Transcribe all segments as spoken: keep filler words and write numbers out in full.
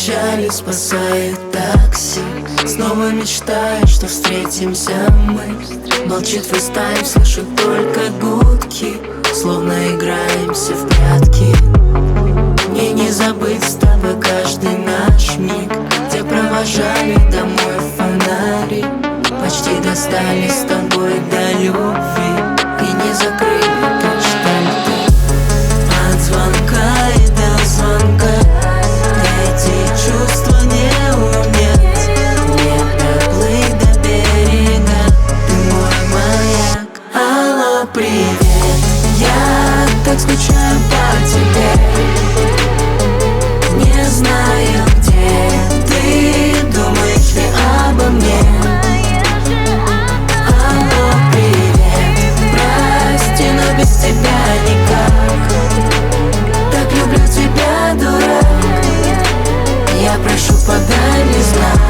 печали спасает такси. Снова мечтаю, что встретимся мы. Молчит фейстайм, слышу только гудки, словно играемся в прятки. Мне не забыть с тобой каждый наш миг, где провожали домой фонари. Почти достали с тобой до любви и не закрыли тот штамп. От звонка и до звонка эти чувства не унять. Не доплыть до берега, ты мой маяк. Алло, привет, я так скучаю по тебе. Не знаю, где ты, думаешь ли обо мне. Алло, привет, прости, но без тебя никак. Так люблю тебя, дурак, я прошу, подай мне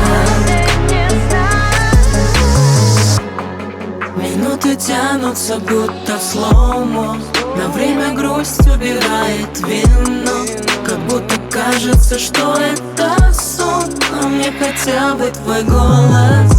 знак. Минуты тянутся, будто в слоумо. На время грусть убирает вино, как будто кажется, что это сон. А мне хотя бы твой голос